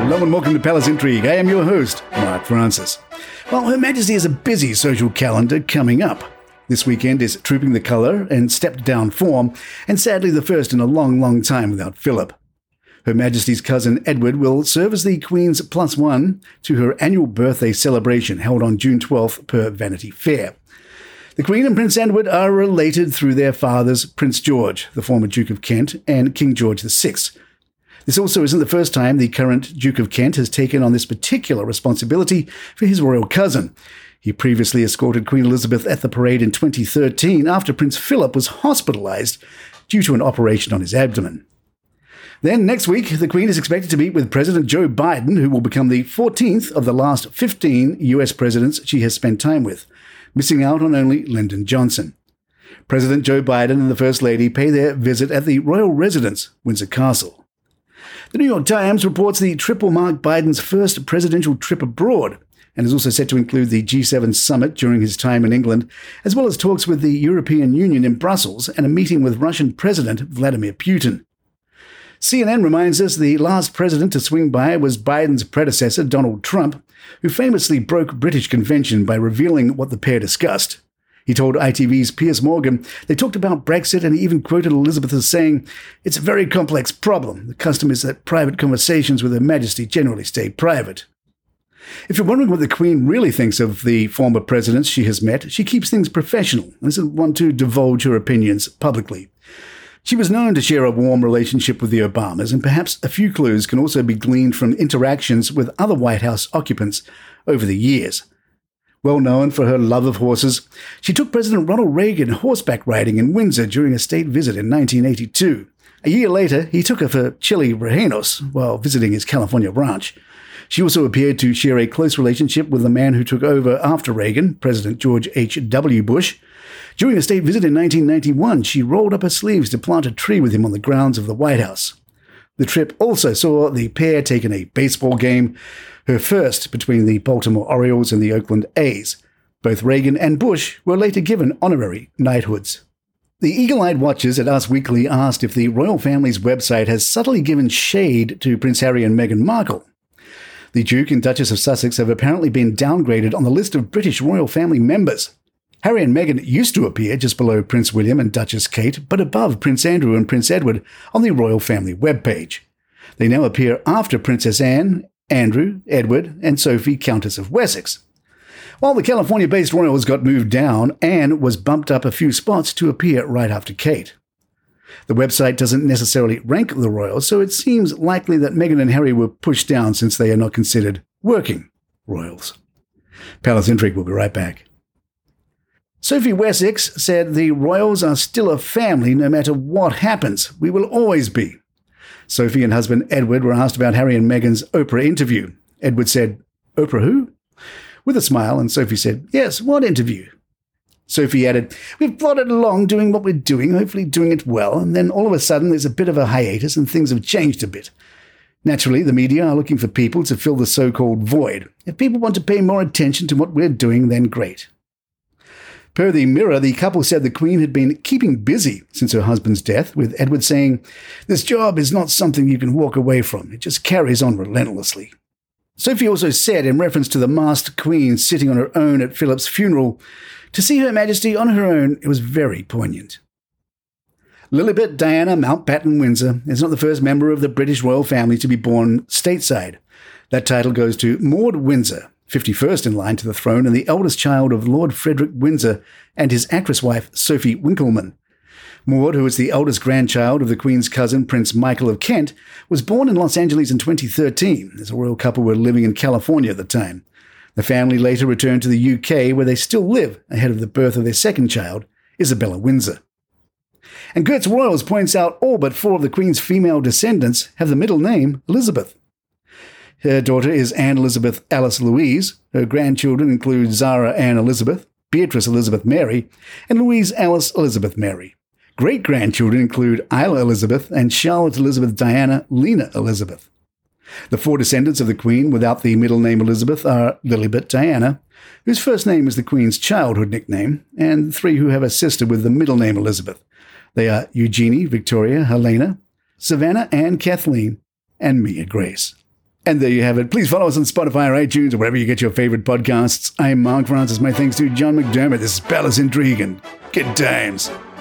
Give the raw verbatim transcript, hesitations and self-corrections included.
Hello and welcome to Palace Intrigue. I am your host, Mark Francis. Well, Her Majesty has a busy social calendar coming up. This weekend is Trooping the Colour and Stepped Down form, and sadly the first in a long, long time without Philip. Her Majesty's cousin Edward will serve as the Queen's plus one to her annual birthday celebration held on June twelfth per Vanity Fair. The Queen and Prince Edward are related through their fathers, Prince George, the former Duke of Kent, and King George the sixth. This also isn't the first time the current Duke of Kent has taken on this particular responsibility for his royal cousin. He previously escorted Queen Elizabeth at the parade in twenty thirteen after Prince Philip was hospitalised due to an operation on his abdomen. Then next week, the Queen is expected to meet with President Joe Biden, who will become the fourteenth of the last fifteen U S presidents she has spent time with, missing out on only Lyndon Johnson. President Joe Biden and the First Lady pay their visit at the royal residence, Windsor Castle. The New York Times reports the trip will mark Biden's first presidential trip abroad and is also set to include the G seven summit during his time in England, as well as talks with the European Union in Brussels and a meeting with Russian President Vladimir Putin. C N N reminds us the last president to swing by was Biden's predecessor, Donald Trump, who famously broke British convention by revealing what the pair discussed. He told I T V's Piers Morgan they talked about Brexit, and he even quoted Elizabeth as saying, "It's a very complex problem. The custom is that private conversations with Her Majesty generally stay private." If you're wondering what the Queen really thinks of the former presidents she has met, she keeps things professional and doesn't want to divulge her opinions publicly. She was known to share a warm relationship with the Obamas, and perhaps a few clues can also be gleaned from interactions with other White House occupants over the years. Well known for her love of horses, she took President Ronald Reagan horseback riding in Windsor during a state visit in nineteen eighty-two. A year later, he took her for chili rellenos while visiting his California ranch. She also appeared to share a close relationship with the man who took over after Reagan, President George H W Bush. During a state visit in nineteen ninety-one, she rolled up her sleeves to plant a tree with him on the grounds of the White House. The trip also saw the pair take in a baseball game, her first between the Baltimore Orioles and the Oakland A's. Both Reagan and Bush were later given honorary knighthoods. The eagle-eyed watchers at Us Weekly asked if the royal family's website has subtly given shade to Prince Harry and Meghan Markle. The Duke and Duchess of Sussex have apparently been downgraded on the list of British royal family members. Harry and Meghan used to appear just below Prince William and Duchess Kate, but above Prince Andrew and Prince Edward on the royal family webpage. They now appear after Princess Anne, Andrew, Edward, and Sophie, Countess of Wessex. While the California-based royals got moved down, Anne was bumped up a few spots to appear right after Kate. The website doesn't necessarily rank the royals, so it seems likely that Meghan and Harry were pushed down since they are not considered working royals. Palace Intrigue will be right back. Sophie Wessex said the royals are still a family no matter what happens. We will always be. Sophie and husband Edward were asked about Harry and Meghan's Oprah interview. Edward said, "Oprah who?" with a smile, and Sophie said, "Yes, what interview?" Sophie added, "We've plodded along doing what we're doing, hopefully doing it well, and then all of a sudden there's a bit of a hiatus and things have changed a bit. Naturally, the media are looking for people to fill the so-called void. If people want to pay more attention to what we're doing, then great." Per the Mirror, the couple said the Queen had been keeping busy since her husband's death, with Edward saying, "This job is not something you can walk away from. It just carries on relentlessly." Sophie also said, in reference to the masked Queen sitting on her own at Philip's funeral, "To see Her Majesty on her own, it was very poignant." Lilibet Diana Mountbatten Windsor is not the first member of the British royal family to be born stateside. That title goes to Maud Windsor, fifty-first in line to the throne and the eldest child of Lord Frederick Windsor and his actress wife Sophie Winkleman. Maud, who is the eldest grandchild of the Queen's cousin Prince Michael of Kent, was born in Los Angeles in twenty thirteen, as the royal couple were living in California at the time. The family later returned to the U K, where they still live ahead of the birth of their second child, Isabella Windsor. And Gertz Royals points out all but four of the Queen's female descendants have the middle name Elizabeth. Her daughter is Anne Elizabeth Alice Louise. Her grandchildren include Zara Anne Elizabeth, Beatrice Elizabeth Mary, and Louise Alice Elizabeth Mary. Great-grandchildren include Isla Elizabeth and Charlotte Elizabeth Diana Lena Elizabeth. The four descendants of the Queen without the middle name Elizabeth are Lilibet Diana, whose first name is the Queen's childhood nickname, and three who have a sister with the middle name Elizabeth. They are Eugenie Victoria Helena, Savannah Anne Kathleen, and Mia Grace. And there you have it. Please follow us on Spotify or iTunes or wherever you get your favorite podcasts. I'm Mark Francis. My thanks to John McDermott. This is Palace Intrigue and good times.